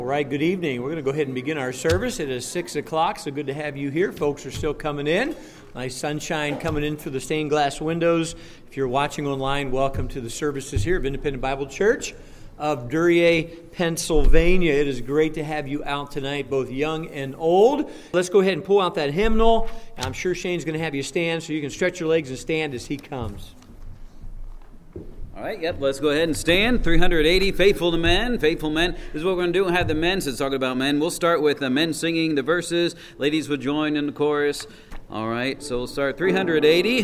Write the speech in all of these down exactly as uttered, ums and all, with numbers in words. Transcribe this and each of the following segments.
All right, good evening. We're going to go ahead and begin our service. It is six o'clock, so good to have you here. Folks are still coming in. Nice sunshine coming in through the stained glass windows. If you're watching online, welcome to the services here of Independent Bible Church of Duryea, Pennsylvania. It is great to have you out tonight, both young and old. Let's go ahead and pull out that hymnal. I'm sure Shane's going to have you stand so you can stretch your legs and stand as he comes. All right, yep, let's go ahead and stand. three hundred eighty, Faithful to Men, Faithful Men. This is what we're going to do. We'll have the men, since it's talking about men. We'll start with the men singing the verses. Ladies will join in the chorus. All right, so we'll start three hundred eighty.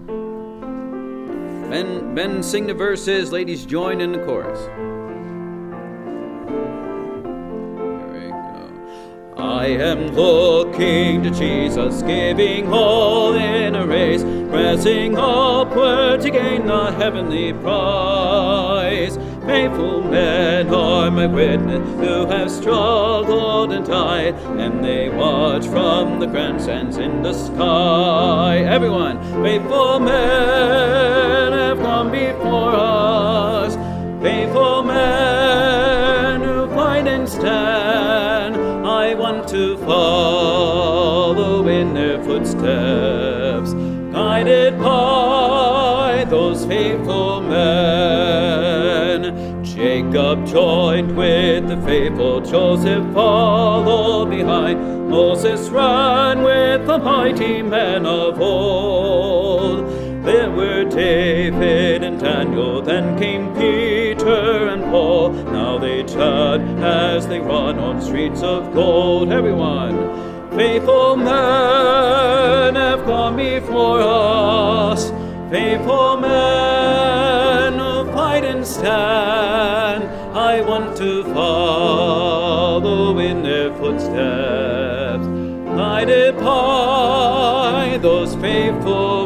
Men, men sing the verses. Ladies join in the chorus. There we go. I am looking to Jesus, giving all in a race, pressing upward to gain the heavenly prize. Faithful men are my witness, who have struggled and died, and they watch from the grand sands in the sky. Everyone, faithful men have come before us, faithful men who fight and stand. I want to follow in their footsteps, guided by those faithful men. Jacob joined with the faithful, Joseph followed behind, Moses ran with the mighty men of old. There were David and Daniel, then came Peter and Paul. Now they chat as they run on streets of gold. Everyone, faithful men have come before us, faithful men who fight and stand. I want to follow in their footsteps, guided by those faithful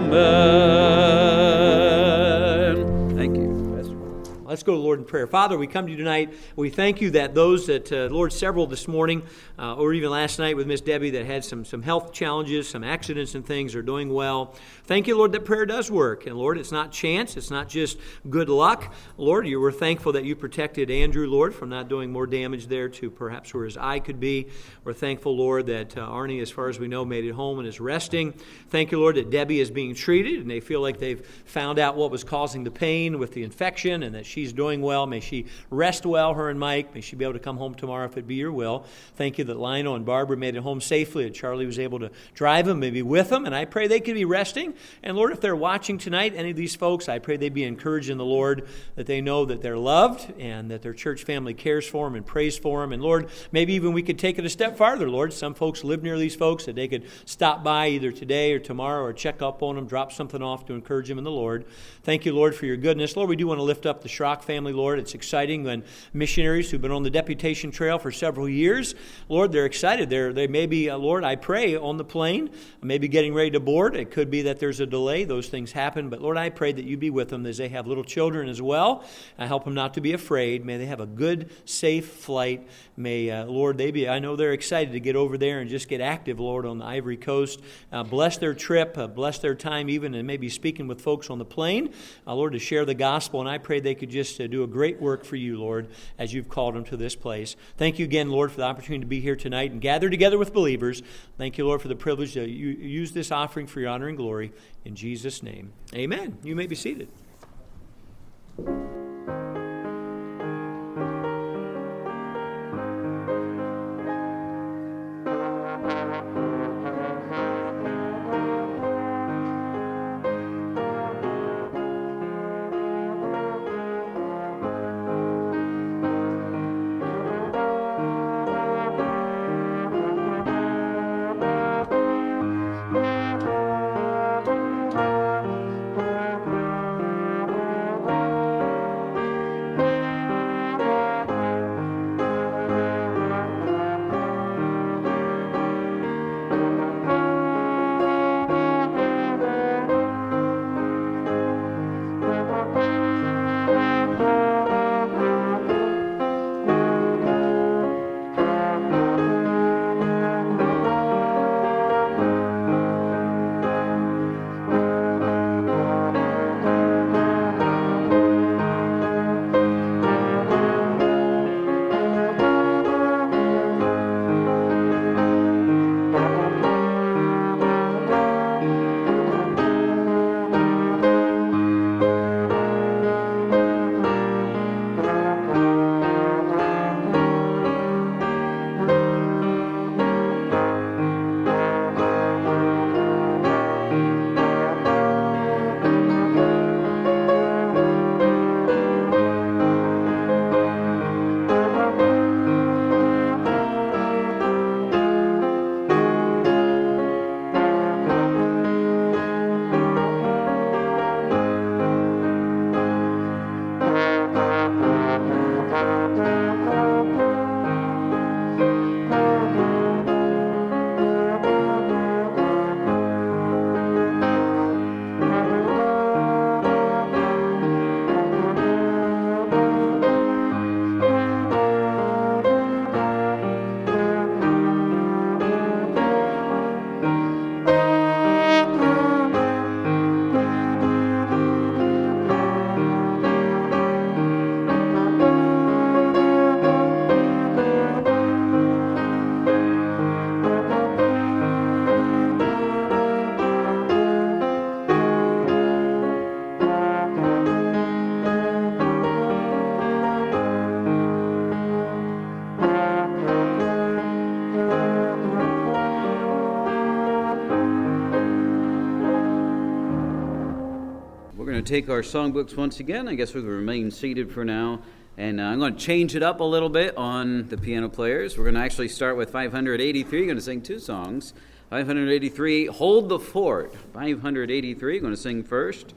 men. Thank you, Pastor. Let's go to the Lord in prayer. Father, we come to you tonight. We thank you that those that, uh, Lord, several this morning, uh, or even last night with Miss Debbie that had some, some health challenges, some accidents and things, are doing well. Thank you, Lord, that prayer does work. And Lord, it's not chance. It's not just good luck. Lord, you were thankful that you protected Andrew, Lord, from not doing more damage there to perhaps where his eye could be. We're thankful, Lord, that uh, Arnie, as far as we know, made it home and is resting. Thank you, Lord, that Debbie is being treated and they feel like they've found out what was causing the pain with the infection and that she's doing well. May she rest well, her and Mike. May she be able to come home tomorrow if it be your will. Thank you that Lionel and Barbara made it home safely, that Charlie was able to drive them, maybe with them, and I pray they could be resting. And Lord, if they're watching tonight, any of these folks, I pray they be encouraged in the Lord, that they know that they're loved and that their church family cares for them and prays for them. And Lord, maybe even we could take it a step farther, Lord. Some folks live near these folks, that they could stop by either today or tomorrow or check up on them, drop something off to encourage them in the Lord. Thank you, Lord, for your goodness. Lord, we do want to lift up the Schrock family, Lord. It's exciting when missionaries who've been on the deputation trail for several years, Lord, they're excited. They're, they may be, uh, Lord, I pray, on the plane, maybe getting ready to board. It could be that there's a delay. Those things happen. But Lord, I pray that you be with them as they have little children as well. I help them not to be afraid. May they have a good, safe flight. May, uh, Lord, they be, I know they're excited to get over there and just get active, Lord, on the Ivory Coast. Uh, bless their trip. Uh, bless their time even, and maybe speaking with folks on the plane, uh, Lord, to share the gospel. And I pray they could just uh, do a great work for you, Lord, as you've called them to this place. Thank you again, Lord, for the opportunity to be here tonight and gather together with believers. Thank you, Lord, for the privilege to you use this offering for your honor and glory. In Jesus' name, amen. You may be seated. going to take our songbooks once again. I guess we'll remain seated for now. And uh, I'm going to change it up a little bit on the piano players. We're going to actually start with five hundred eighty-three. We're going to sing two songs. five hundred eighty-three, Hold the Fort. five hundred eighty-three, going to sing first.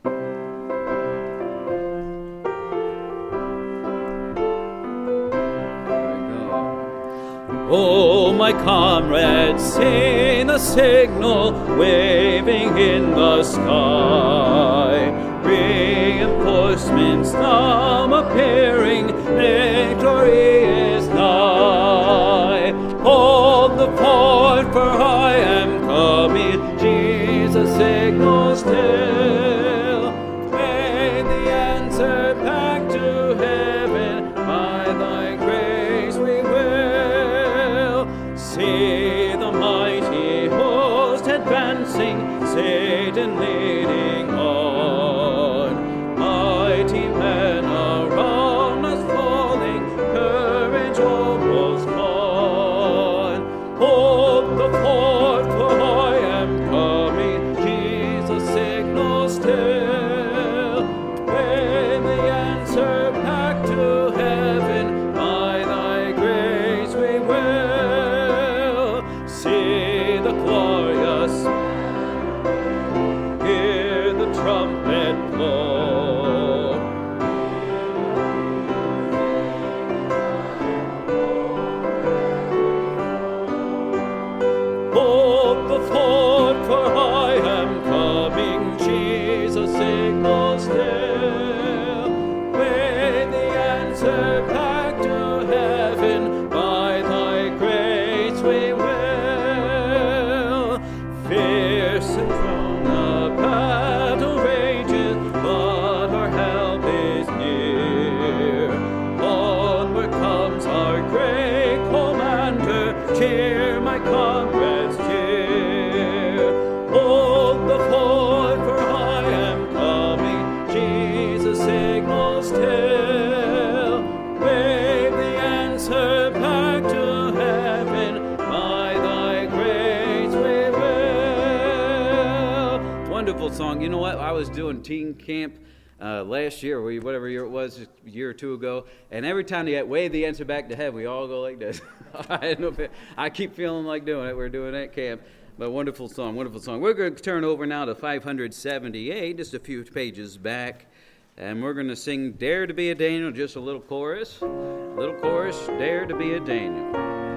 Oh, my comrades, sing the signal, waving in the sky. Reinforcements now appearing, victory is nigh. Hold the fort, for I am coming, Jesus signals still. May the answer back to heaven, by thy grace we will. See the mighty host advancing, Satan leading on. Mighty men around us falling, courage almost gone. Hold the fort, for I am coming, Jesus signals still. May the answer back to heaven, by thy grace we will. See the glorious, hear the trumpet blow. Hold the fort, for I am coming, Jesus signals still. May the answer back to heaven, by thy grace we will. Fierce and strong the battle rages, but our help is near. Onward comes our great commander, cheer my comrades, cheer. Hold the fort, for I am coming, Jesus signals still. May the answer back to heaven, by thy grace we will. Wonderful song. You know what? I was doing teen camp uh, last year, or whatever year it was, a year or two ago, and every time they wave the answer back to heaven, we all go like this. I know- I keep feeling like doing it. We're doing it at camp. But wonderful song, wonderful song. We're going to turn over now to five hundred seventy-eight, just a few pages back. And we're going to sing Dare to be a Daniel, just a little chorus. Little chorus, Dare to be a Daniel.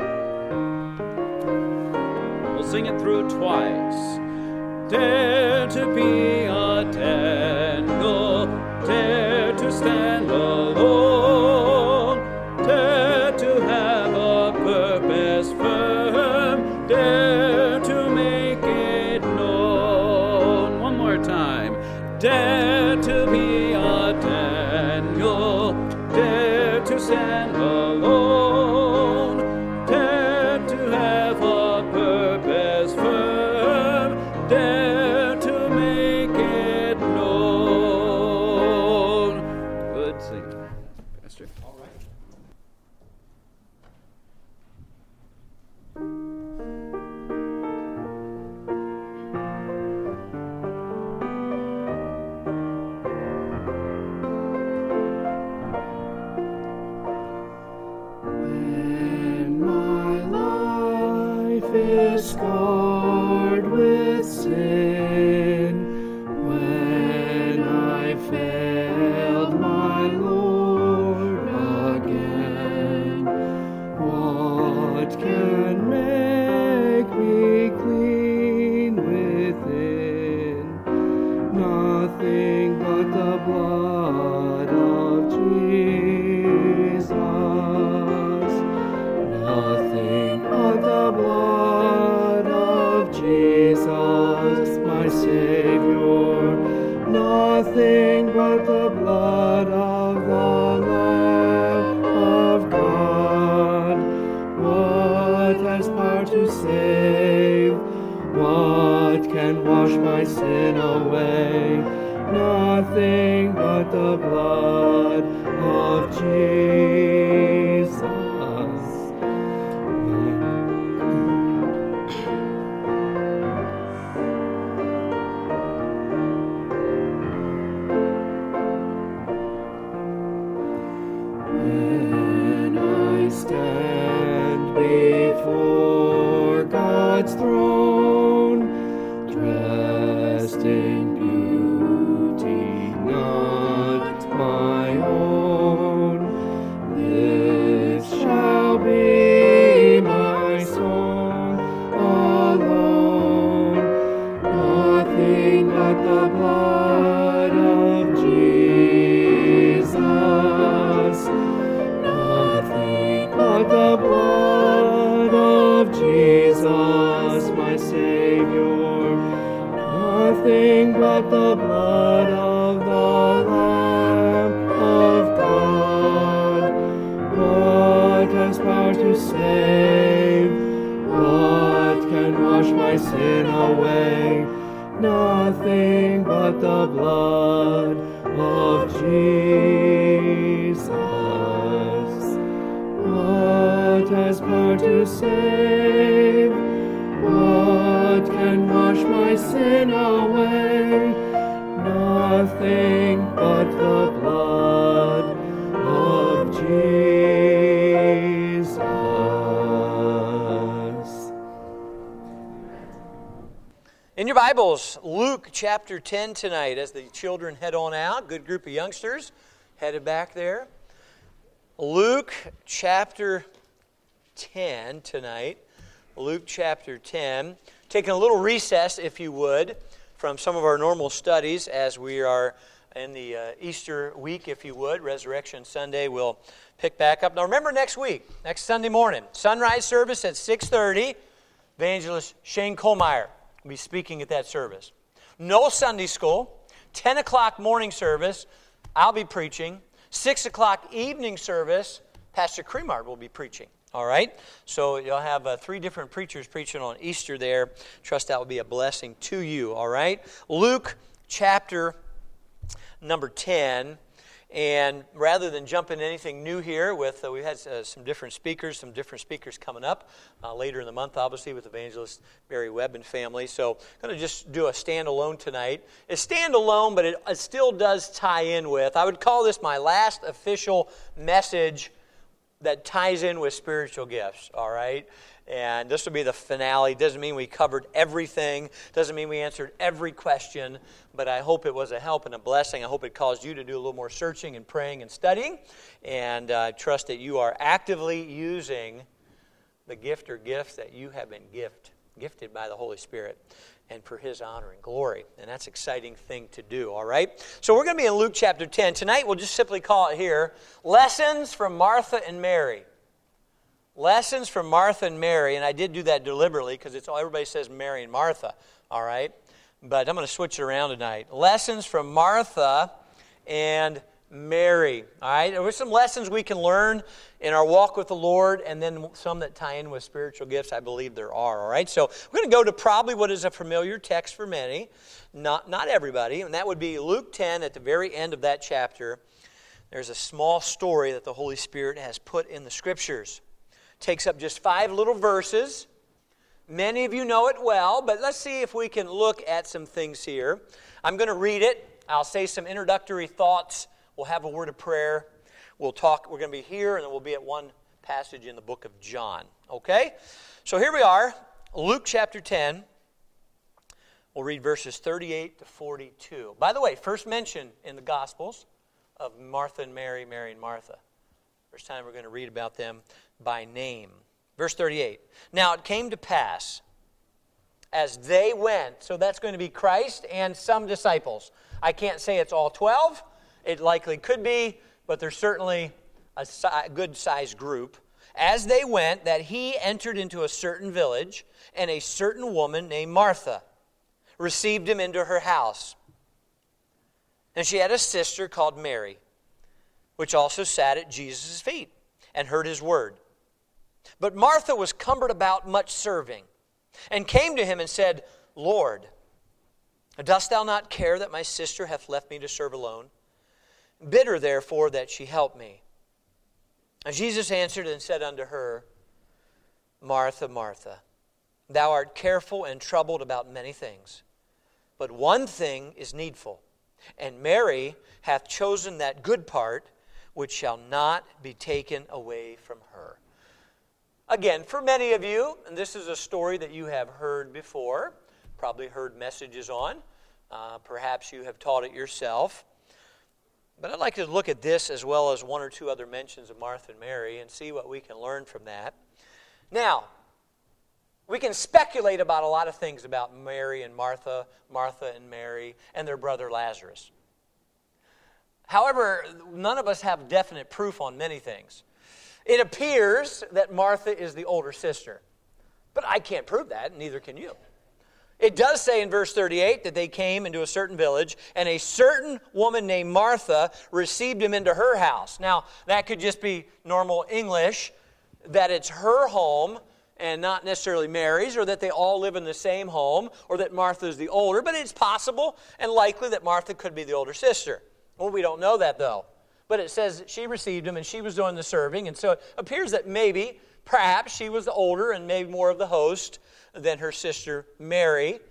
We'll sing it through twice. Dare to be a Daniel, dare to stand alone, dare to have a purpose firm, dare to make it known. One more time. Dare to be a Daniel, dare to stand alone, dare to have a purpose firm, dare to make it known. Good singing, Pastor. All right. When my life is scarred with sin, when I failed my Lord again, what can make me clean within? Nothing but the blood of Jesus. Nothing but the blood of Jesus, my Savior. Nothing but the blood of the Lamb of God. What has power to save? What can wash my sin away? Nothing but the blood of Jesus. the blood of Jesus, my Savior. Nothing but the blood of the Lamb of God. What has power to save? What can wash my sin away? Nothing but the blood of Jesus. What has power to save? What can wash my sin away? Nothing but the blood of Jesus. In your Bibles, Luke chapter ten tonight, as the children head on out. Good group of youngsters headed back there. Luke chapter ten tonight. Luke chapter ten. Taking a little recess, if you would, from some of our normal studies as we are in the uh, Easter week, if you would. Resurrection Sunday, we'll pick back up. Now remember next week, next Sunday morning, sunrise service at six thirty. Evangelist Shane Kohlmeyer will be speaking at that service. No Sunday school. ten o'clock morning service, I'll be preaching. six o'clock evening service, Pastor Cremart will be preaching. All right? So you'll have uh, three different preachers preaching on Easter there. Trust that will be a blessing to you. All right? Luke chapter number ten. And rather than jump into anything new here, with uh, we've had uh, some different speakers, some different speakers coming up uh, later in the month, obviously, with Evangelist Barry Webb and family. So I'm going to just do a standalone tonight. It's standalone, but it, it still does tie in with, I would call this my last official message that ties in with spiritual gifts, all right? And this will be the finale. Doesn't mean we covered everything. Doesn't mean we answered every question. But I hope it was a help and a blessing. I hope it caused you to do a little more searching and praying and studying. And I uh, trust that you are actively using the gift or gifts that you have been gift, gifted by the Holy Spirit and for His honor and glory. And that's an exciting thing to do, all right? So we're going to be in Luke chapter ten. Tonight we'll just simply call it here, Lessons from Martha and Mary. Lessons from Martha and Mary, and I did do that deliberately because it's all everybody says Mary and Martha, all right? But I'm going to switch it around tonight. Lessons from Martha and Mary, all right? There were some lessons we can learn in our walk with the Lord, and then some that tie in with spiritual gifts. I believe there are, all right? So we're going to go to probably what is a familiar text for many, not not everybody, and that would be Luke ten. At the very end of that chapter, there's a small story that the Holy Spirit has put in the Scriptures. Takes up just five little verses. Many of you know it well, but let's see if we can look at some things here. I'm going to read it. I'll say some introductory thoughts. We'll have a word of prayer. We'll talk. We're going to be here, and then we'll be at one passage in the book of John. Okay? So here we are, Luke chapter ten. We'll read verses thirty-eight to forty-two. By the way, first mention in the Gospels of Martha and Mary, Mary and Martha. First time we're going to read about them by name. Verse thirty-eight. Now it came to pass as they went, so that's going to be Christ and some disciples. I can't say it's all twelve. It likely could be, but there's certainly a good-sized group. As they went, that he entered into a certain village, and a certain woman named Martha received him into her house. And she had a sister called Mary, which also sat at Jesus' feet and heard his word. But Martha was cumbered about much serving, and came to him and said, Lord, dost thou not care that my sister hath left me to serve alone? Bid her therefore that she help me. And Jesus answered and said unto her, Martha, Martha, thou art careful and troubled about many things, but one thing is needful, and Mary hath chosen that good part, which shall not be taken away from her. Again, for many of you, and this is a story that you have heard before, probably heard messages on, uh, perhaps you have taught it yourself. But I'd like to look at this as well as one or two other mentions of Martha and Mary and see what we can learn from that. Now, we can speculate about a lot of things about Mary and Martha, Martha and Mary, and their brother Lazarus. However, none of us have definite proof on many things. It appears that Martha is the older sister. But I can't prove that, and neither can you. It does say in verse thirty-eight that they came into a certain village, and a certain woman named Martha received him into her house. Now, that could just be normal English, that it's her home and not necessarily Mary's, or that they all live in the same home, or that Martha is the older, but it's possible and likely that Martha could be the older sister. Well, we don't know that, though. But it says she received him, and she was doing the serving, and so it appears that maybe, perhaps, she was the older and maybe more of the host than her sister Mary.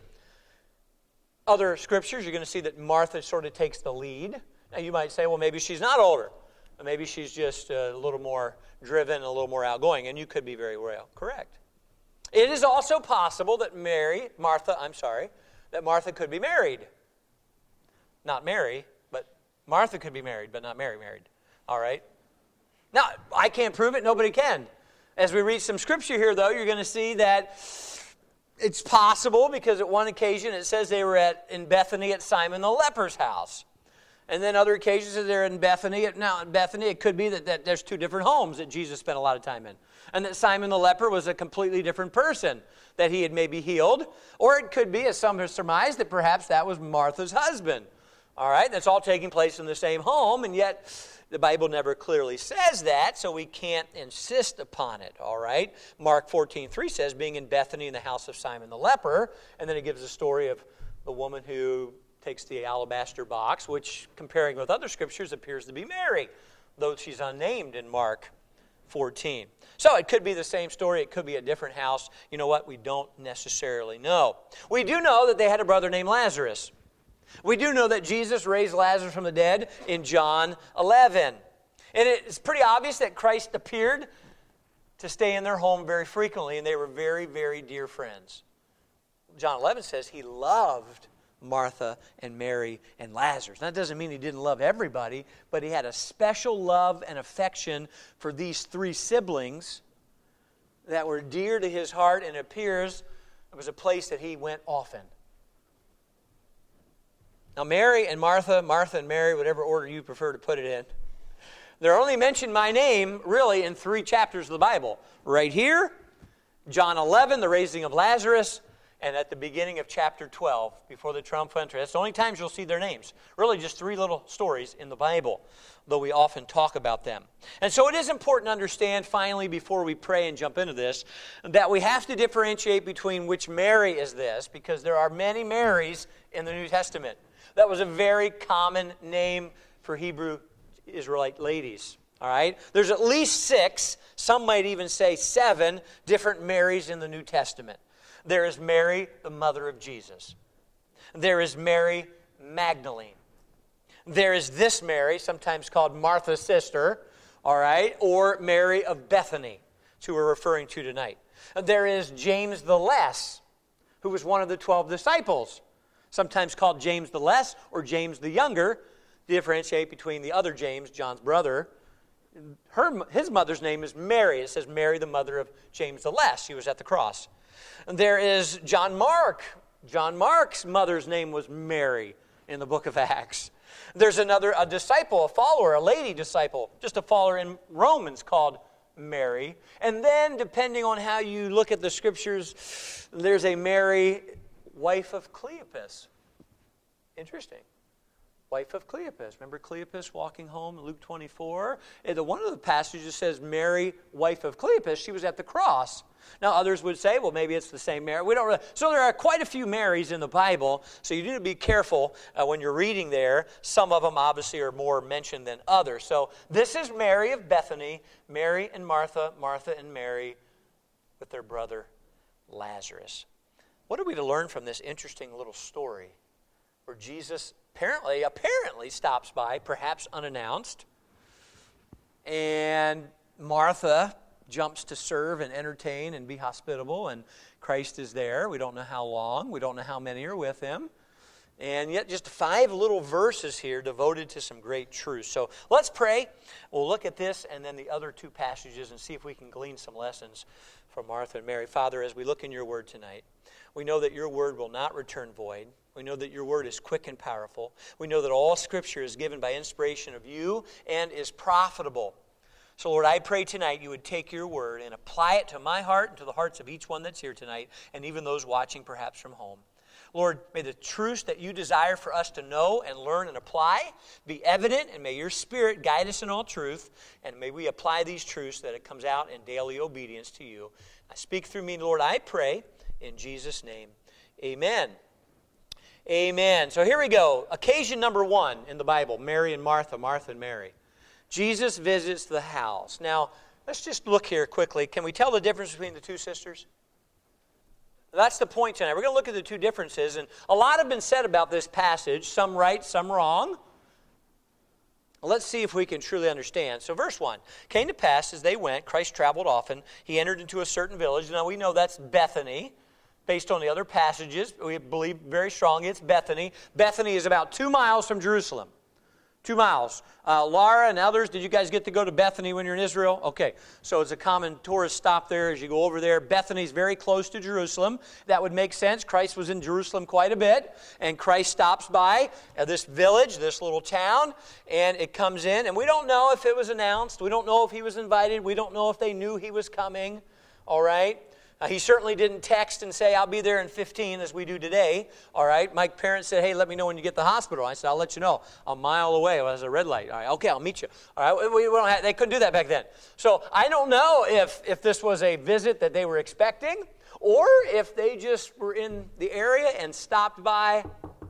Other scriptures, you're going to see that Martha sort of takes the lead. Now, you might say, well, maybe she's not older. Maybe she's just a little more driven, a little more outgoing, and you could be very well correct. It is also possible that Mary, Martha, I'm sorry, that Martha could be married. Not Mary, but Martha could be married, but not Mary married. All right? Now, I can't prove it. Nobody can. As we read some scripture here, though, you're going to see that it's possible, because at one occasion it says they were at in Bethany at Simon the leper's house. And then other occasions they're in Bethany. Now, in Bethany, it could be that, that there's two different homes that Jesus spent a lot of time in. And that Simon the leper was a completely different person that he had maybe healed. Or it could be, as some have surmised, that perhaps that was Martha's husband. All right, that's all taking place in the same home, and yet the Bible never clearly says that, so we can't insist upon it, all right? Mark fourteen three says, being in Bethany in the house of Simon the leper, and then it gives a story of the woman who takes the alabaster box, which, comparing with other scriptures, appears to be Mary, though she's unnamed in Mark fourteen. So it could be the same story, it could be a different house. You know what? We don't necessarily know. We do know that they had a brother named Lazarus. We do know that Jesus raised Lazarus from the dead in John eleven. And it's pretty obvious that Christ appeared to stay in their home very frequently, and they were very, very dear friends. John eleven says he loved Martha and Mary and Lazarus. That doesn't mean he didn't love everybody, but he had a special love and affection for these three siblings that were dear to his heart, and it appears it was a place that he went often. Now, Mary and Martha, Martha and Mary, whatever order you prefer to put it in, they're only mentioned by name, really, in three chapters of the Bible. Right here, John eleven, the raising of Lazarus, and at the beginning of chapter twelve, before the triumphal entry. That's the only times you'll see their names. Really, just three little stories in the Bible, though we often talk about them. And so it is important to understand, finally, before we pray and jump into this, that we have to differentiate between which Mary is this, because there are many Marys in the New Testament. That was a very common name for Hebrew Israelite ladies. All right? There's at least six, some might even say seven, different Marys in the New Testament. There is Mary, the mother of Jesus. There is Mary Magdalene. There is this Mary, sometimes called Martha's sister, all right, or Mary of Bethany, who we're referring to tonight. There is James the Less, who was one of the twelve disciples, sometimes called James the Less or James the Younger, to differentiate between the other James, John's brother. Her, his mother's name is Mary. It says Mary, the mother of James the Less. She was at the cross. And there is John Mark. John Mark's mother's name was Mary in the book of Acts. There's another, a disciple, a follower, a lady disciple, just a follower in Romans called Mary. And then, depending on how you look at the scriptures, there's a Mary, wife of Cleopas. Interesting. Wife of Cleopas. Remember Cleopas walking home in Luke twenty-four? And one of the passages says Mary, wife of Cleopas. She was at the cross. Now others would say, well, maybe it's the same Mary. We don't really. So there are quite a few Marys in the Bible, so you need to be careful uh, when you're reading there. Some of them obviously are more mentioned than others. So this is Mary of Bethany, Mary and Martha, Martha and Mary with their brother Lazarus. What are we to learn from this interesting little story where Jesus apparently, apparently stops by, perhaps unannounced, and Martha jumps to serve and entertain and be hospitable, and Christ is there. We don't know how long. We don't know how many are with him. And yet just five little verses here devoted to some great truths. So let's pray. We'll look at this and then the other two passages and see if we can glean some lessons from Martha and Mary. Father, as we look in your word tonight, we know that your word will not return void. We know that your word is quick and powerful. We know that all Scripture is given by inspiration of you and is profitable So, Lord, I pray tonight you would take your word and apply it to my heart and to the hearts of each one that's here tonight, and even those watching perhaps from home. Lord, may the truths that you desire for us to know and learn and apply be evident, and may your Spirit guide us in all truth, and may we apply these truths that it comes out in daily obedience to you. I speak through me, Lord, I pray in Jesus' name. Amen. Amen. So here we go. Occasion number one in the Bible, Mary and Martha, Martha and Mary. Jesus visits the house. Now, let's just look here quickly. Can we tell the difference between the two sisters? That's the point tonight. We're going to look at the two differences. And a lot have been said about this passage, some right, some wrong. Let's see if we can truly understand. So verse one, came to pass as they went, Christ traveled often. He entered into a certain village. Now we know that's Bethany. Based on the other passages, we believe very strongly it's Bethany. Bethany is about two miles from Jerusalem. Two miles. Uh, Laura and others, did you guys get to go to Bethany when you're in Israel? Okay, so it's a common tourist stop there as you go over there. Bethany is very close to Jerusalem. That would make sense. Christ was in Jerusalem quite a bit, and Christ stops by uh, this village, this little town, and it comes in. And we don't know if it was announced. We don't know if he was invited. We don't know if they knew he was coming. All right? Uh, he certainly didn't text and say, I'll be there in fifteen, as we do today. All right. My parents said, hey, let me know when you get to the hospital. I said, I'll let you know. A mile away. Well, there's a red light. All right. Okay, I'll meet you. All right. We, we don't have, they couldn't do that back then. So I don't know if, if this was a visit that they were expecting, or if they just were in the area and stopped by.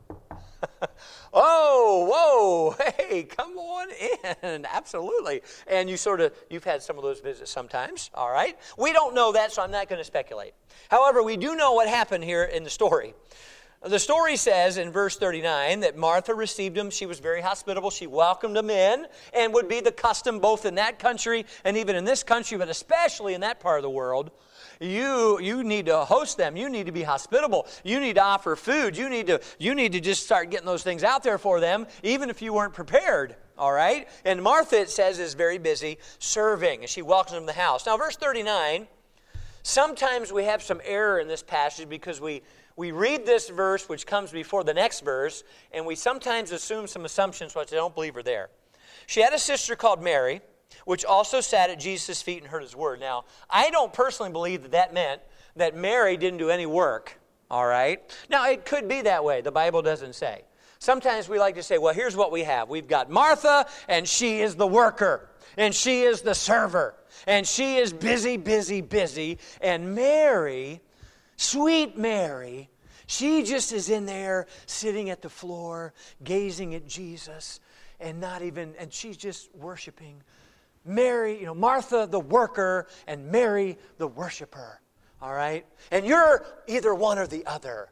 Oh, whoa, hey, come on in. Absolutely. And you sort of, you've had some of those visits sometimes, all right? We don't know that, so I'm not going to speculate. However, we do know what happened here in the story. The story says in verse thirty-nine that Martha received him. She was very hospitable. She welcomed him in, and would be the custom both in that country and even in this country, but especially in that part of the world. You you need to host them. You need to be hospitable. You need to offer food. You need to you need to just start getting those things out there for them, even if you weren't prepared. All right? And Martha, it says, is very busy serving, and she welcomes them to the house. Now, verse thirty-nine, sometimes we have some error in this passage because we, we read this verse, which comes before the next verse, and we sometimes assume some assumptions which I don't believe are there. She had a sister called Mary, which also sat at Jesus' feet and heard his word. Now, I don't personally believe that that meant that Mary didn't do any work, all right? Now, it could be that way. The Bible doesn't say. Sometimes we like to say, well, here's what we have. We've got Martha, and she is the worker, and she is the server, and she is busy, busy, busy, and Mary, sweet Mary, she just is in there sitting at the floor, gazing at Jesus, and not even, and she's just worshiping Mary, you know, Martha the worker and Mary the worshiper, all right? And you're either one or the other.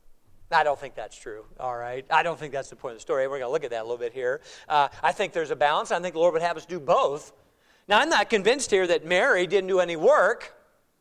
I don't think that's true, all right? I don't think that's the point of the story. We're going to look at that a little bit here. Uh, I think there's a balance. I think the Lord would have us do both. Now, I'm not convinced here that Mary didn't do any work.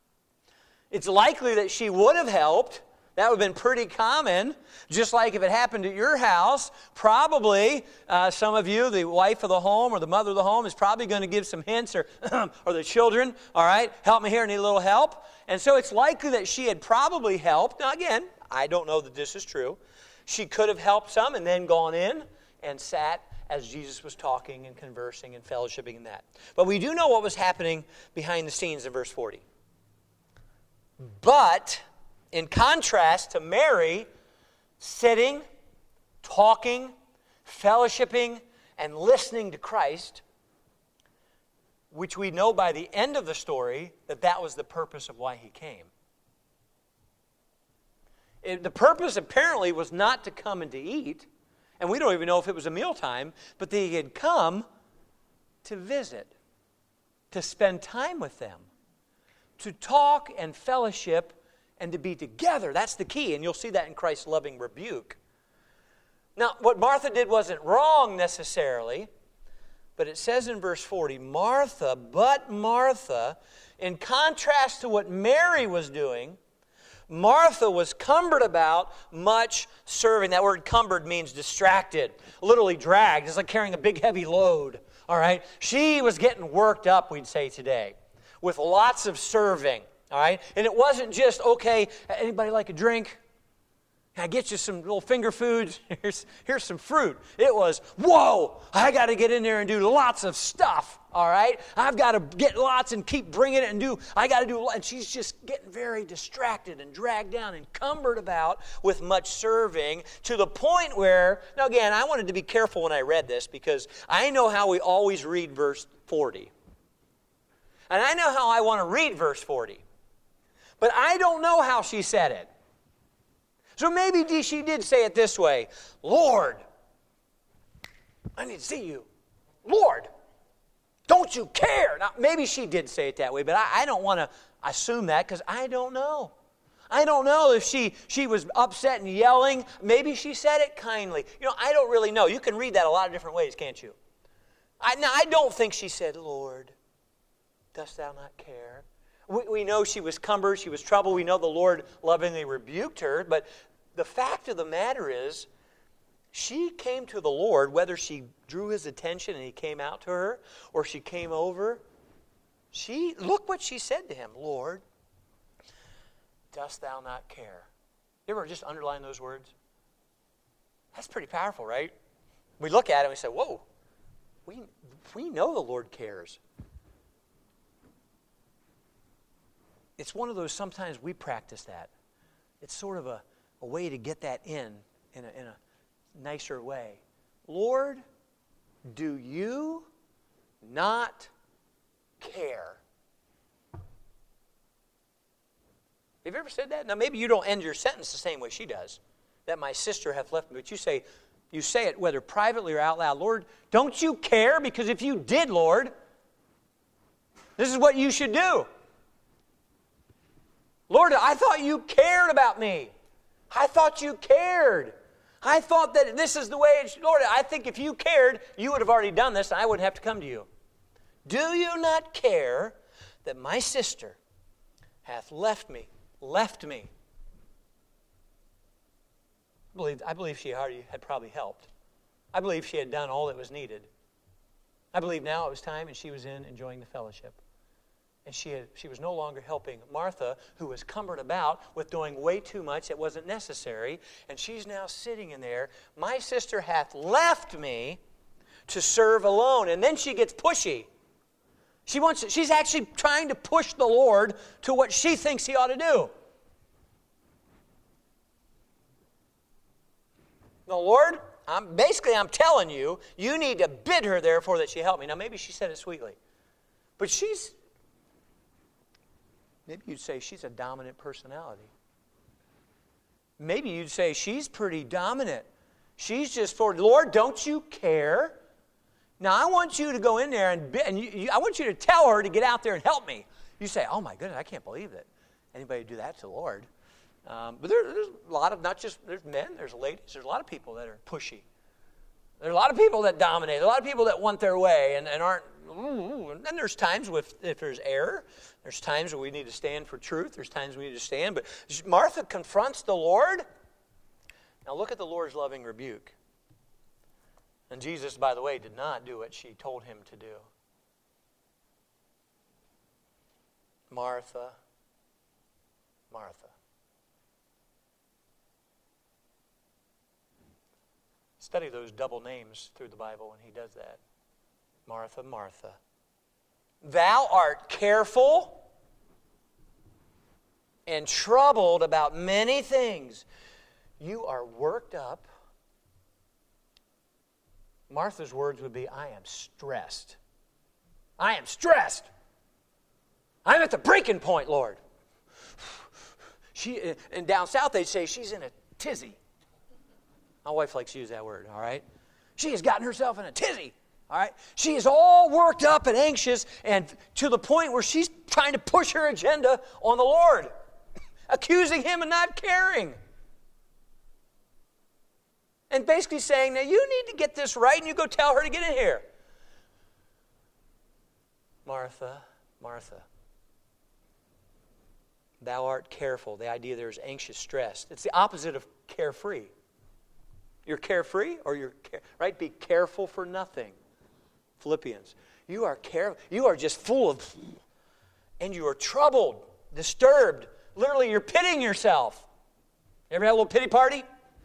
It's likely that she would have helped. That would have been pretty common, just like if it happened at your house. Probably uh, some of you, the wife of the home or the mother of the home, is probably going to give some hints, or, or the children, all right, help me here, need a little help. And so it's likely that she had probably helped. Now again, I don't know that this is true. She could have helped some and then gone in and sat as Jesus was talking and conversing and fellowshipping in that. But we do know what was happening behind the scenes in verse forty. But in contrast to Mary sitting, talking, fellowshipping, and listening to Christ, which we know by the end of the story that that was the purpose of why he came. It, the purpose apparently was not to come and to eat, and we don't even know if it was a mealtime, but that he had come to visit, to spend time with them, to talk and fellowship and to be together. That's the key, and you'll see that in Christ's loving rebuke. Now, what Martha did wasn't wrong necessarily, but it says in verse forty, Martha, but Martha, in contrast to what Mary was doing, Martha was cumbered about much serving. That word cumbered means distracted, literally dragged. It's like carrying a big heavy load, all right? She was getting worked up, we'd say today, with lots of serving. All right? And it wasn't just, okay, anybody like a drink? Can I get you some little finger foods? Here's, here's some fruit. It was, whoa, I got to get in there and do lots of stuff, all right? I've got to get lots and keep bringing it and do, I got to do, and she's just getting very distracted and dragged down and cumbered about with much serving to the point where, now again, I wanted to be careful when I read this because I know how we always read verse forty. And I know how I want to read verse forty. But I don't know how she said it. So maybe she did say it this way, Lord, I need to see you. Lord, don't you care? Now, maybe she did say it that way, but I, I don't want to assume that because I don't know. I don't know if she, she was upset and yelling. Maybe she said it kindly. You know, I don't really know. You can read that a lot of different ways, can't you? I, now, I don't think she said, Lord, dost thou not care? We, we know she was cumbered, she was troubled. We know the Lord lovingly rebuked her, but the fact of the matter is, she came to the Lord, whether she drew his attention and he came out to her, or she came over. She, look what she said to him, Lord, dost thou not care? You ever just underline those words? That's pretty powerful, right? We look at it and we say, whoa, we, we know the Lord cares. It's one of those, sometimes we practice that. It's sort of a, a way to get that in, in a, in a nicer way. Lord, do you not care? Have you ever said that? Now, maybe you don't end your sentence the same way she does. That my sister hath left me. But you say, you say it whether privately or out loud. Lord, don't you care? Because if you did, Lord, this is what you should do. Lord, I thought you cared about me. I thought you cared. I thought that this is the way it should. Lord, I think if you cared, you would have already done this and I wouldn't have to come to you. Do you not care that my sister hath left me, left me? I believe, I believe she already had probably helped. I believe she had done all that was needed. I believe now it was time and she was in enjoying the fellowship. And she had, she was no longer helping Martha, who was cumbered about with doing way too much that wasn't necessary. And she's now sitting in there. My sister hath left me to serve alone. And then she gets pushy. She wants. She's actually trying to push the Lord to what she thinks he ought to do. The Lord, I'm, basically I'm telling you, you need to bid her therefore that she help me. Now maybe she said it sweetly. But she's... Maybe you'd say she's a dominant personality. Maybe you'd say she's pretty dominant. She's just for, Lord, don't you care? Now, I want you to go in there and, and you, you, I want you to tell her to get out there and help me. You say, oh my goodness, I can't believe that anybody would do that to the Lord. Um, but there, there's a lot of, not just, there's men, there's ladies, there's a lot of people that are pushy. There's a lot of people that dominate. There's a lot of people that want their way and, and aren't, ooh, and then there's times with, if there's error, there's times where we need to stand for truth. There's times we need to stand. But Martha confronts the Lord. Now look at the Lord's loving rebuke. And Jesus, by the way, did not do what she told him to do. Martha, Martha. Study those double names through the Bible when he does that. Martha, Martha. Thou art careful and troubled about many things. You are worked up. Martha's words would be, I am stressed. I am stressed. I'm at the breaking point, Lord. She, and down south they'd say she's in a tizzy. My wife likes to use that word, all right? She has gotten herself in a tizzy. All right? She is all worked up and anxious and to the point where she's trying to push her agenda on the Lord, accusing him of not caring. And basically saying, now you need to get this right and you go tell her to get in here. Martha, Martha, thou art careful. The idea there is anxious, stressed. It's the opposite of carefree. You're carefree or you're, care, right? Be careful for nothing. Philippians. You are care, you are just full of, and you are troubled, disturbed. Literally, you're pitting yourself. Ever had a little pity party?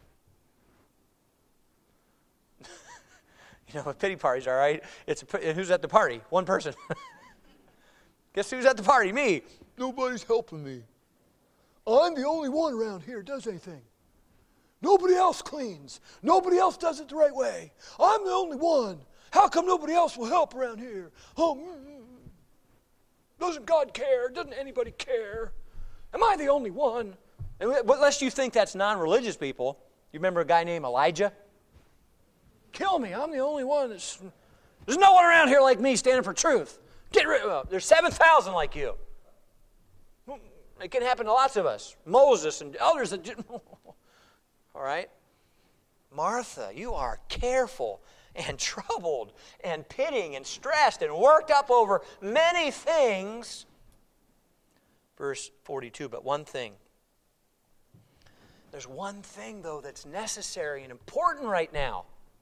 You know what pity parties are, right? It's a, who's at the party? One person. Guess who's at the party? Me. Nobody's helping me. I'm the only one around here who does anything. Nobody else cleans. Nobody else does it the right way. I'm the only one. How come nobody else will help around here? Oh, mm, doesn't God care? Doesn't anybody care? Am I the only one? And lest you think that's non-religious people, you remember a guy named Elijah? Kill me. I'm the only one. That's, there's no one around here like me standing for truth. Get rid of it. There's seven thousand like you. It can happen to lots of us. Moses and others. That all right? Martha, you are careful and troubled and pitying and stressed and worked up over many things. Verse forty-two, but one thing. There's one thing, though, that's necessary and important right now.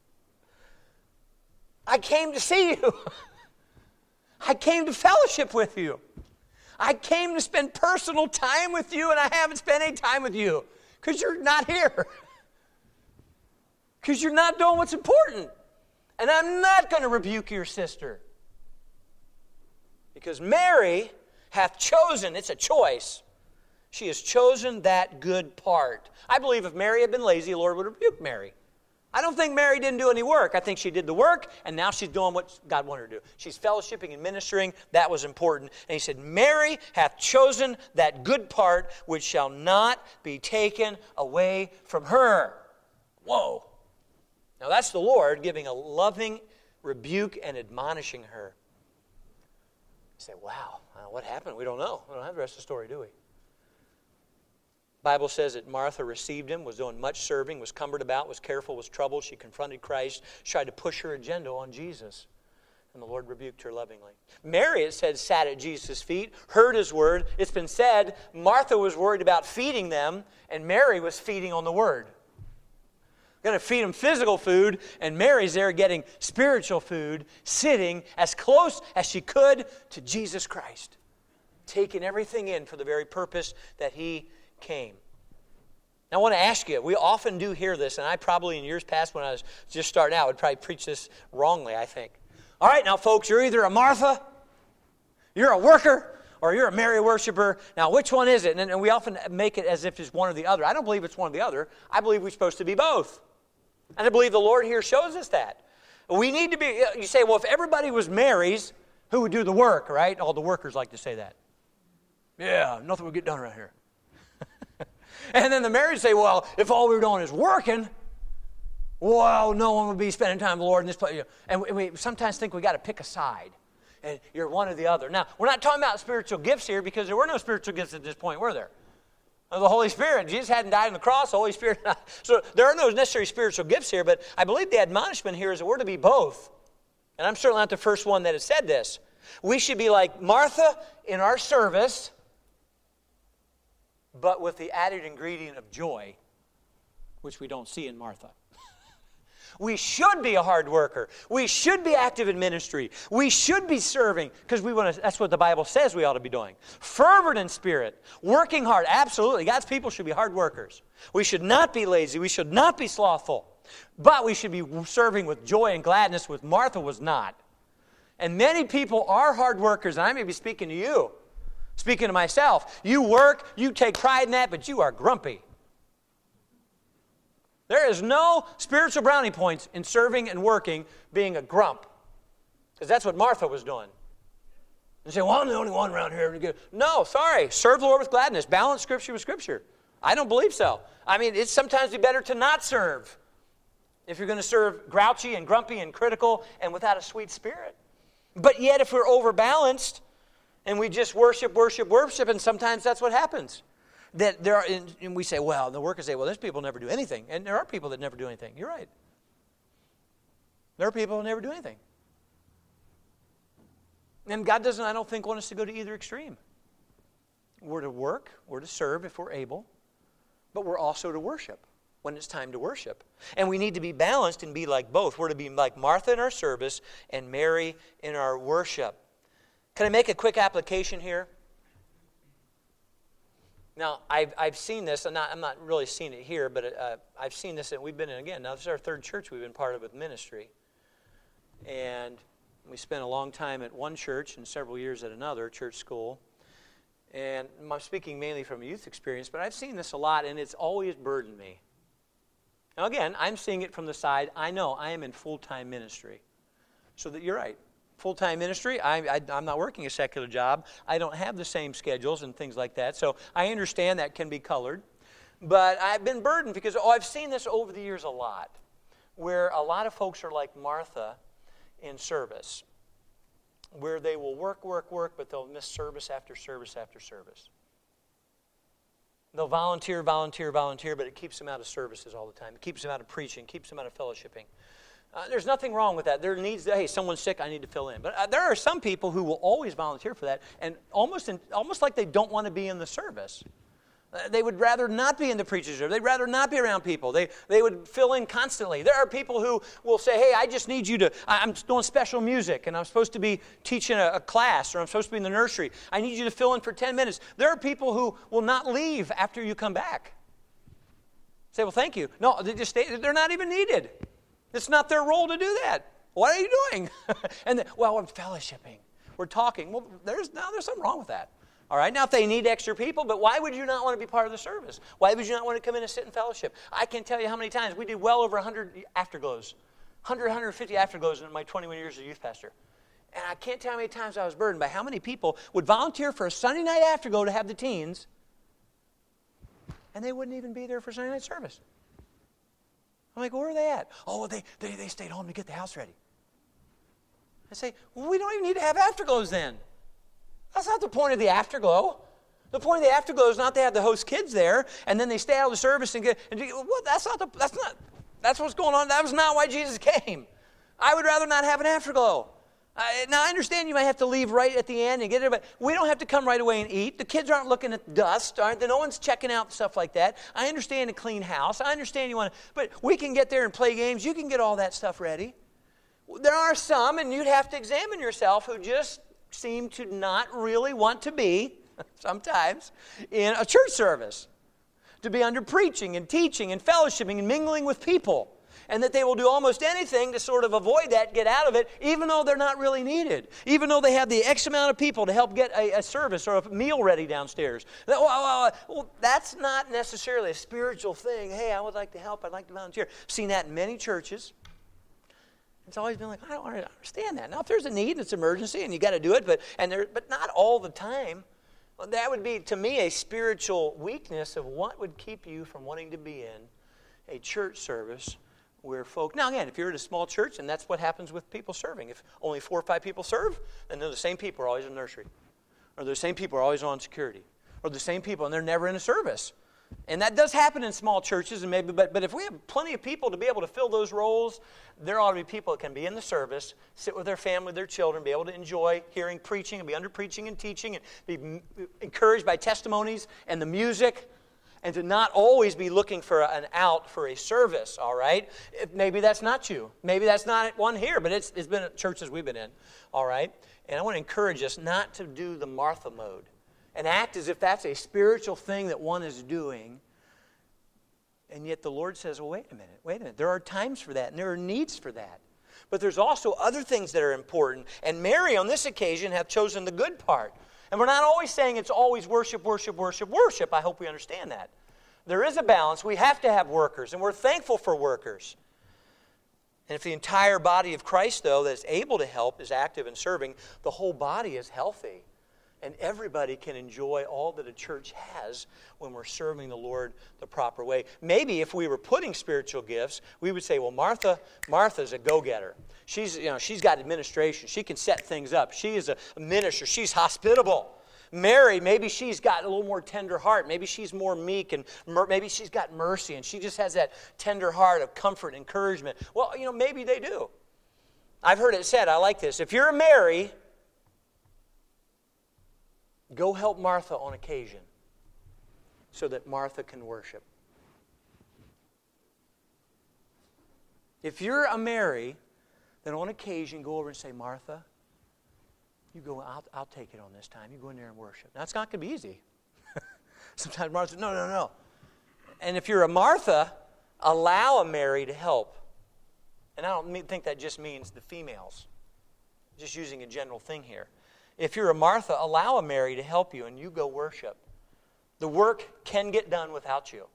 I came to see you. I came to fellowship with you. I came to spend personal time with you, and I haven't spent any time with you because you're not here. Because you're not doing what's important. And I'm not going to rebuke your sister. Because Mary hath chosen, it's a choice, she has chosen that good part. I believe if Mary had been lazy, the Lord would rebuke Mary. I don't think Mary didn't do any work. I think she did the work, and now she's doing what God wanted her to do. She's fellowshipping and ministering. That was important. And he said, Mary hath chosen that good part which shall not be taken away from her. Whoa. Now that's the Lord giving a loving rebuke and admonishing her. You say, wow, what happened? We don't know. We don't have the rest of the story, do we? The Bible says that Martha received him, was doing much serving, was cumbered about, was careful, was troubled. She confronted Christ, tried to push her agenda on Jesus. And the Lord rebuked her lovingly. Mary, it said, sat at Jesus' feet, heard his word. It's been said Martha was worried about feeding them, and Mary was feeding on the word. Going to feed them physical food, and Mary's there getting spiritual food, sitting as close as she could to Jesus Christ, taking everything in for the very purpose that he came. Now I want to ask you, we often do hear this, and I probably in years past when I was just starting out would probably preach this wrongly, I think. All right, now folks, you're either a Martha, you're a worker, or you're a Mary worshiper. Now which one is it? And, and we often make it as if it's one or the other. I don't believe it's one or the other. I believe we're supposed to be both. And I believe the Lord here shows us that. We need to be, you say, well, if everybody was Mary's, who would do the work, right? All the workers like to say that. Yeah, nothing would get done around here. And then the Marys say, well, if all we were doing is working, well, no one would be spending time with the Lord in this place. And we, we sometimes think we got to pick a side. And you're one or the other. Now, we're not talking about spiritual gifts here because there were no spiritual gifts at this point, were there? The Holy Spirit. Jesus hadn't died on the cross. The Holy Spirit. So there are no necessary spiritual gifts here, but I believe the admonishment here is that we're to be both. And I'm certainly not the first one that has said this. We should be like Martha in our service, but with the added ingredient of joy, which we don't see in Martha. We should be a hard worker. We should be active in ministry. We should be serving because we want to. That's what the Bible says we ought to be doing. Fervent in spirit, working hard. Absolutely, God's people should be hard workers. We should not be lazy. We should not be slothful. But we should be serving with joy and gladness, which Martha was not. And many people are hard workers, and I may be speaking to you, speaking to myself. You work, you take pride in that, but you are grumpy. There is no spiritual brownie points in serving and working being a grump. Because that's what Martha was doing. You say, well, I'm the only one around here. No, sorry. Serve the Lord with gladness. Balance Scripture with Scripture. I don't believe so. I mean, it's sometimes be better to not serve if you're going to serve grouchy and grumpy and critical and without a sweet spirit. But yet if we're overbalanced and we just worship, worship, worship, and sometimes that's what happens. That there are, and we say, well, the workers say, well, there's people who never do anything. And there are people that never do anything. You're right. There are people who never do anything. And God doesn't, I don't think, want us to go to either extreme. We're to work, we're to serve if we're able, but we're also to worship when it's time to worship. And we need to be balanced and be like both. We're to be like Martha in our service and Mary in our worship. Can I make a quick application here? Now, I've, I've seen this, and not, I'm not really seeing it here, but uh, I've seen this, and we've been in, again, now this is our third church we've been part of with ministry. And we spent a long time at one church and several years at another church school. And I'm speaking mainly from a youth experience, but I've seen this a lot, and it's always burdened me. Now, again, I'm seeing it from the side. I know I am in full-time ministry. So that you're right. Full-time ministry, I, I, I'm not working a secular job. I don't have the same schedules and things like that. So I understand that can be colored. But I've been burdened because oh, I've seen this over the years a lot, where a lot of folks are like Martha in service, where they will work, work, work, but they'll miss service after service after service. They'll volunteer, volunteer, volunteer, but it keeps them out of services all the time. It keeps them out of preaching, keeps them out of fellowshipping. Uh, there's nothing wrong with that. There needs, hey, someone's sick, I need to fill in. But uh, there are some people who will always volunteer for that, and almost in, almost like they don't want to be in the service. Uh, they would rather not be in the preacher's service. They'd rather not be around people. They they would fill in constantly. There are people who will say, hey, I just need you to, I'm doing special music, and I'm supposed to be teaching a, a class, or I'm supposed to be in the nursery. I need you to fill in for ten minutes. There are people who will not leave after you come back. Say, well, thank you. No, they just stay, they're not even needed. It's not their role to do that. What are you doing? and then, well, I'm fellowshipping. We're talking. Well, there's now there's something wrong with that. All right. Now, if they need extra people, but why would you not want to be part of the service? Why would you not want to come in and sit in fellowship? I can't tell you how many times we did well over one hundred afterglows, one hundred, one hundred fifty afterglows in my twenty-one years as a youth pastor. And I can't tell how many times I was burdened by how many people would volunteer for a Sunday night afterglow to have the teens, and they wouldn't even be there for Sunday night service. I'm like, where are they at? Oh, they, they, they stayed home to get the house ready. I say, well, we don't even need to have afterglows then. That's not the point of the afterglow. The point of the afterglow is not to have the host kids there, and then they stay out of the service and get, and well, that's not the, that's not, that's what's going on. That was not why Jesus came. I would rather not have an afterglow. I, now, I understand you might have to leave right at the end and get it, but we don't have to come right away and eat. The kids aren't looking at dust, aren't they? No one's checking out stuff like that. I understand a clean house. I understand you want to, but we can get there and play games. You can get all that stuff ready. There are some, and you'd have to examine yourself, who just seem to not really want to be, sometimes, in a church service. To be under preaching and teaching and fellowshipping and mingling with people. And that they will do almost anything to sort of avoid that, get out of it, even though they're not really needed. Even though they have the X amount of people to help get a, a service or a meal ready downstairs. That, well, well, well, that's not necessarily a spiritual thing. Hey, I would like to help. I'd like to volunteer. I've seen that in many churches. It's always been like, I don't understand that. Now, if there's a need, it's emergency, and you got to do it, but and there, but not all the time. Well, that would be, to me, a spiritual weakness of what would keep you from wanting to be in a church service where folk, now again, if you're in a small church, and that's what happens with people serving. If only four or five people serve, then they're the same people are always in nursery. Or the same people are always on security. Or the same people, and they're never in a service. And that does happen in small churches, and maybe, but, but if we have plenty of people to be able to fill those roles, there ought to be people that can be in the service, sit with their family, their children, be able to enjoy hearing preaching, and be under preaching and teaching, and be encouraged by testimonies and the music, and to not always be looking for an out for a service, all right? If maybe that's not you. Maybe that's not one here, but it's, it's been at churches we've been in, all right? And I want to encourage us not to do the Martha mode and act as if that's a spiritual thing that one is doing. And yet the Lord says, well, wait a minute, wait a minute. There are times for that, and there are needs for that. But there's also other things that are important. And Mary, on this occasion, have chosen the good part. And we're not always saying it's always worship, worship, worship, worship. I hope we understand that. There is a balance. We have to have workers, and we're thankful for workers. And if the entire body of Christ, though, that's able to help is active in serving, the whole body is healthy. And everybody can enjoy all that a church has when we're serving the Lord the proper way. Maybe if we were putting spiritual gifts, we would say, well, Martha, Martha's a go-getter. She's, you know, she's got administration. She can set things up. She is a minister. She's hospitable. Mary, maybe she's got a little more tender heart. Maybe she's more meek, and mer- maybe she's got mercy, and she just has that tender heart of comfort and encouragement. Well, you know, maybe they do. I've heard it said, I like this, if you're a Mary, go help Martha on occasion so that Martha can worship. If you're a Mary, then on occasion go over and say, Martha, you go, I'll, I'll take it on this time. You go in there and worship. Now, it's not going to be easy. Sometimes Martha says, no, no, no. And if you're a Martha, allow a Mary to help. And I don't think that just means the females. Just using a general thing here. If you're a Martha, allow a Mary to help you and you go worship. The work can get done without you.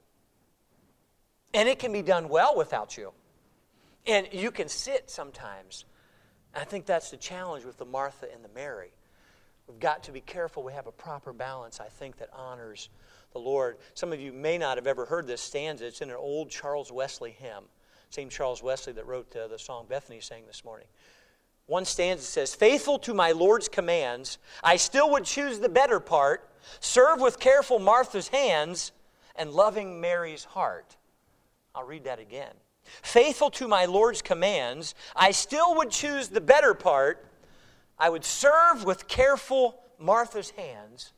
And it can be done well without you. And you can sit sometimes. I think that's the challenge with the Martha and the Mary. We've got to be careful we have a proper balance, I think, that honors the Lord. Some of you may not have ever heard this stanza. It's in an old Charles Wesley hymn. Same Charles Wesley that wrote uh, the song Bethany sang this morning. One stanza says, faithful to my Lord's commands, I still would choose the better part, serve with careful Martha's hands, and loving Mary's heart. I'll read that again. Faithful to my Lord's commands, I still would choose the better part. I would serve with careful Martha's hands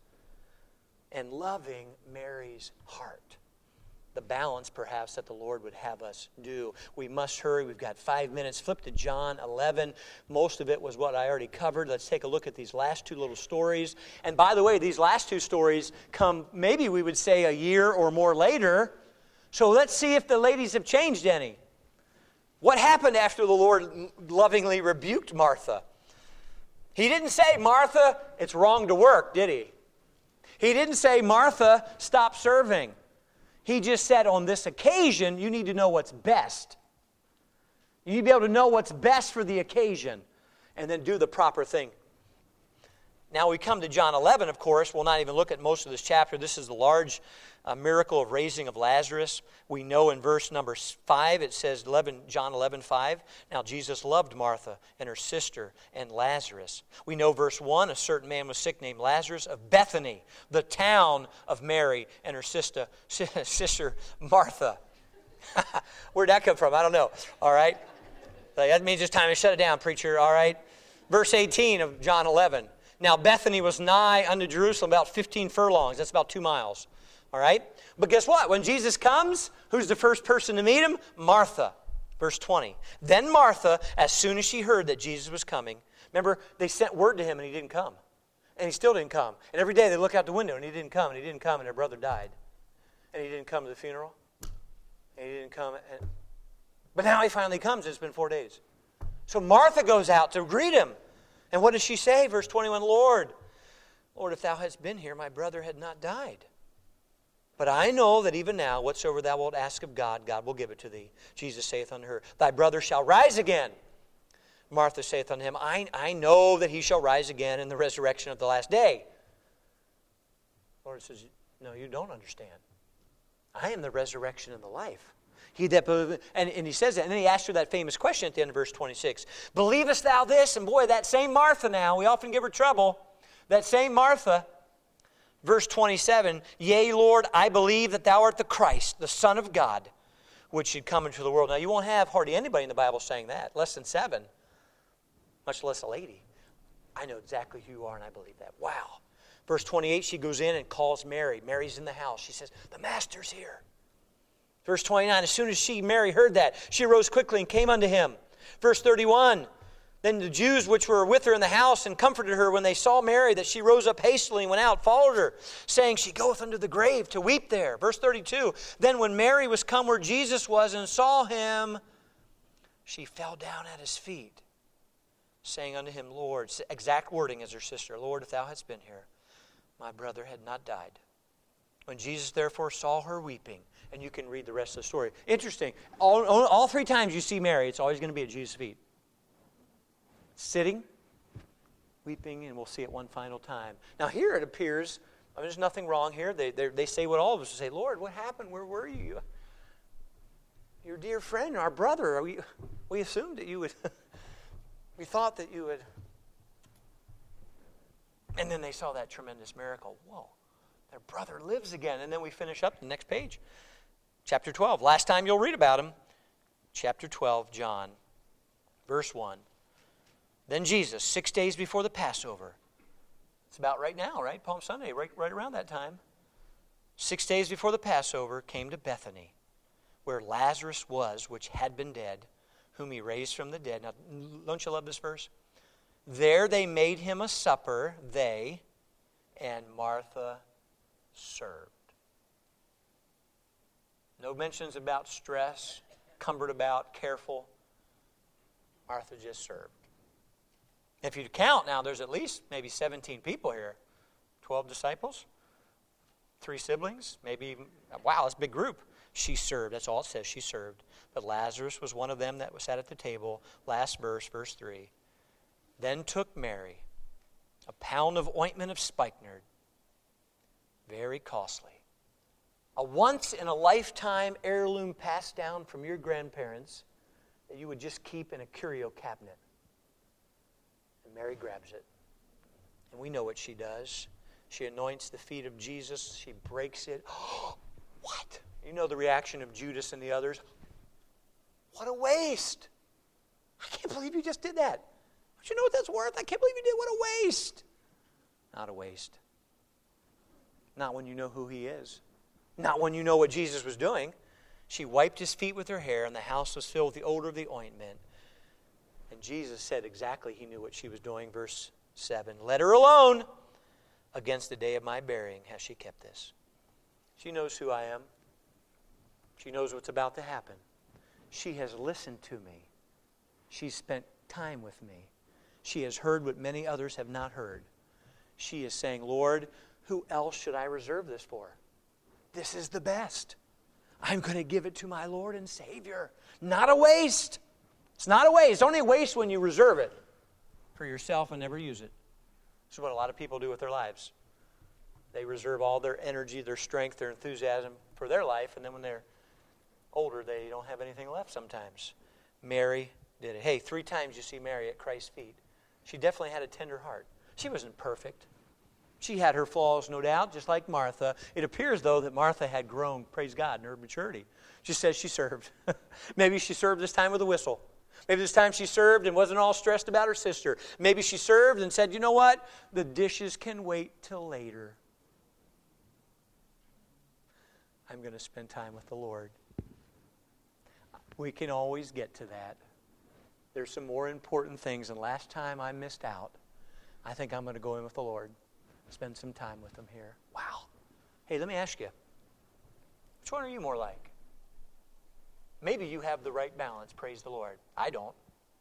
and loving Mary's heart. The balance, perhaps, that the Lord would have us do. We must hurry. We've got five minutes. Flip to John eleven. Most of it was what I already covered. Let's take a look at these last two little stories. And by the way, these last two stories come, maybe we would say, a year or more later. So let's see if the ladies have changed any. What happened after the Lord lovingly rebuked Martha? He didn't say, Martha, it's wrong to work, did he? He didn't say, Martha, stop serving. He just said, on this occasion, you need to know what's best. You need to be able to know what's best for the occasion and then do the proper thing. Now we come to John eleven, of course. We'll not even look at most of this chapter. This is the large uh, miracle of raising of Lazarus. We know in verse number five, it says eleven, John eleven five. Now Jesus loved Martha and her sister and Lazarus. We know verse one, a certain man was sick named Lazarus of Bethany, the town of Mary and her sister, sister Martha. Where'd that come from? I don't know. All right. That means it's time to shut it down, preacher. All right. Verse eighteen of John eleven. Now Bethany was nigh unto Jerusalem, about fifteen furlongs. That's about two miles. All right? But guess what? When Jesus comes, who's the first person to meet him? Martha. Verse twenty. Then Martha, as soon as she heard that Jesus was coming, remember, they sent word to him and he didn't come. And he still didn't come. And every day they look out the window and he didn't come, and he didn't come, and their brother died. And he didn't come to the funeral. And he didn't come. And... But now he finally comes. It's been four days. So Martha goes out to greet him. And what does she say? Verse twenty-one, Lord, Lord, if thou hadst been here, my brother had not died. But I know that even now, whatsoever thou wilt ask of God, God will give it to thee. Jesus saith unto her, thy brother shall rise again. Martha saith unto him, I, I know that he shall rise again in the resurrection of the last day. Lord says, no, you don't understand. I am the resurrection and the life. He that and, and he says that, and then he asks her that famous question at the end of verse twenty-six. Believest thou this? And boy, that same Martha now, we often give her trouble. That same Martha, verse twenty-seven, yea, Lord, I believe that thou art the Christ, the Son of God, which should come into the world. Now, you won't have hardly anybody in the Bible saying that, less than seven, much less a lady. I know exactly who you are, and I believe that. Wow. Verse twenty-eight, she goes in and calls Mary. Mary's in the house. She says, the Master's here. Verse twenty-nine, as soon as she, Mary, heard that, she arose quickly and came unto him. Verse thirty-one, then the Jews which were with her in the house and comforted her when they saw Mary, that she rose up hastily and went out, followed her, saying, she goeth unto the grave to weep there. Verse thirty-two, then when Mary was come where Jesus was and saw him, she fell down at his feet, saying unto him, Lord, exact wording as her sister, Lord, if thou hadst been here, my brother had not died. When Jesus therefore saw her weeping, and you can read the rest of the story. Interesting. All, all, all three times you see Mary, it's always going to be at Jesus' feet. Sitting, weeping, and we'll see it one final time. Now here it appears, I mean, there's nothing wrong here. They, they say what all of us would say, Lord, what happened? Where were you? Your dear friend, our brother. We, we assumed that you would, we thought that you would. And then they saw that tremendous miracle. Whoa. Their brother lives again. And then we finish up the next page. Chapter twelve. Last time you'll read about him. Chapter twelve, John. Verse one. Then Jesus, six days before the Passover. It's about right now, right? Palm Sunday, right, right around that time. Six days before the Passover, came to Bethany, where Lazarus was, which had been dead, whom he raised from the dead. Now, don't you love this verse? There they made him a supper, they, and Martha served. No mentions about stress, cumbered about, careful. Martha just served. If you count now, there's at least maybe seventeen people here. twelve disciples, three siblings, maybe even, wow, that's a big group. She served. That's all it says. She served. But Lazarus was one of them that was sat at the table. Last verse, verse three. Then took Mary a pound of ointment of spikenard, very costly, a once-in-a-lifetime heirloom passed down from your grandparents that you would just keep in a curio cabinet. And Mary grabs it. And we know what she does. She anoints the feet of Jesus. She breaks it. What? You know the reaction of Judas and the others. What a waste. I can't believe you just did that. Don't you know what that's worth? I can't believe you did. What a waste. Not a waste. Not when you know who he is. Not when you know what Jesus was doing. She wiped his feet with her hair, and the house was filled with the odor of the ointment. And Jesus said exactly he knew what she was doing. Verse seven. Let her alone. Against the day of my burying has she kept this. She knows who I am. She knows what's about to happen. She has listened to me. She's spent time with me. She has heard what many others have not heard. She is saying, Lord, who else should I reserve this for? This is the best. I'm going to give it to my Lord and Savior. Not a waste. It's not a waste. It's only a waste when you reserve it for yourself and never use it. This is what a lot of people do with their lives. They reserve all their energy, their strength, their enthusiasm for their life, and then when they're older, they don't have anything left sometimes. Mary did it. Hey, three times you see Mary at Christ's feet. She definitely had a tender heart. She wasn't perfect. She had her flaws, no doubt, just like Martha. It appears, though, that Martha had grown, praise God, in her maturity. She says she served. Maybe she served this time with a whistle. Maybe this time she served and wasn't all stressed about her sister. Maybe she served and said, you know what? The dishes can wait till later. I'm going to spend time with the Lord. We can always get to that. There's some more important things. And last time I missed out. I think I'm going to go in with the Lord. Spend some time with Him here. Wow. Hey, let me ask you. Which one are you more like? Maybe you have the right balance. Praise the Lord. I don't.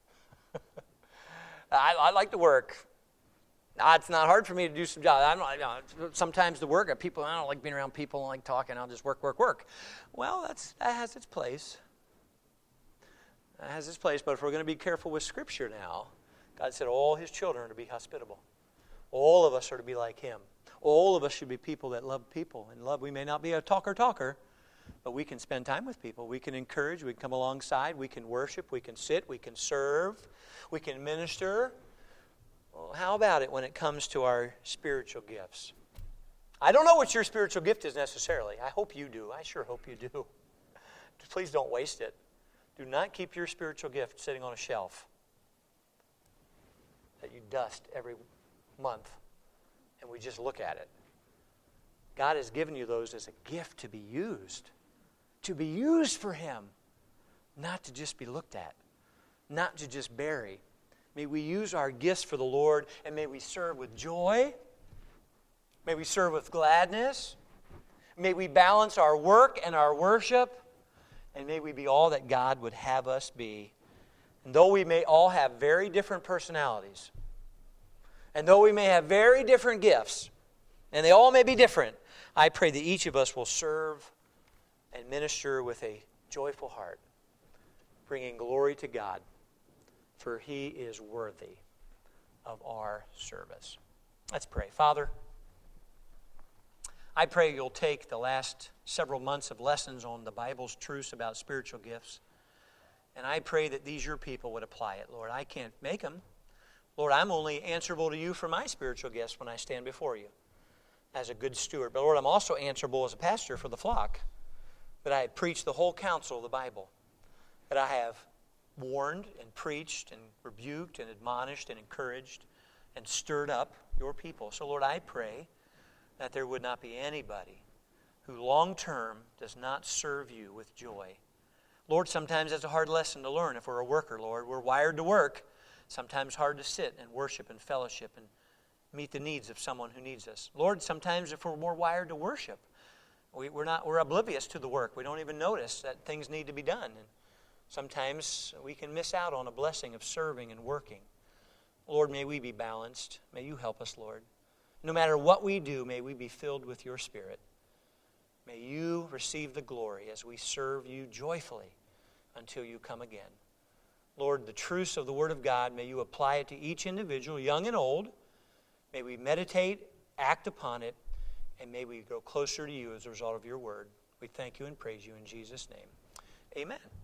I, I like to work. Nah, it's not hard for me to do some jobs. I'm not, you know, sometimes the work, people, I don't like being around people. I don't like talking. I'll just work, work, work. Well, that's that has its place. That has its place. But if we're going to be careful with Scripture now, God said all His children are to be hospitable. All of us are to be like Him. All of us should be people that love people. And love, we may not be a talker talker, but we can spend time with people. We can encourage. We can come alongside. We can worship. We can sit. We can serve. We can minister. Well, how about it when it comes to our spiritual gifts? I don't know what your spiritual gift is necessarily. I hope you do. I sure hope you do. Please don't waste it. Do not keep your spiritual gift sitting on a shelf that you dust every month and we just look at it. God has given you those as a gift to be used. To be used for Him. Not to just be looked at. Not to just bury. May we use our gifts for the Lord, and may we serve with joy. May we serve with gladness. May we balance our work and our worship. And may we be all that God would have us be. And though we may all have very different personalities, and though we may have very different gifts, and they all may be different, I pray that each of us will serve and minister with a joyful heart, bringing glory to God, for He is worthy of our service. Let's pray. Father, I pray You'll take the last several months of lessons on the Bible's truths about spiritual gifts, and I pray that these Your people would apply it. Lord, I can't make them. Lord, I'm only answerable to You for my spiritual gifts when I stand before You as a good steward. But Lord, I'm also answerable as a pastor for the flock, that I have preached the whole counsel of the Bible, that I have warned and preached and rebuked and admonished and encouraged and stirred up Your people. So Lord, I pray that there would not be anybody who long-term does not serve You with joy. Lord, sometimes that's a hard lesson to learn if we're a worker, Lord. We're wired to work. Sometimes hard to sit and worship and fellowship and meet the needs of someone who needs us. Lord, sometimes if we're more wired to worship, We, we're not, we're oblivious to the work. We don't even notice that things need to be done. And sometimes we can miss out on a blessing of serving and working. Lord, may we be balanced. May you help us, Lord. No matter what we do, may we be filled with your Spirit. May you receive the glory as we serve you joyfully until you come again. Lord, the truths of the Word of God, may you apply it to each individual, young and old. May we meditate, act upon it, and may we grow closer to you as a result of your Word. We thank you and praise you in Jesus' name. Amen.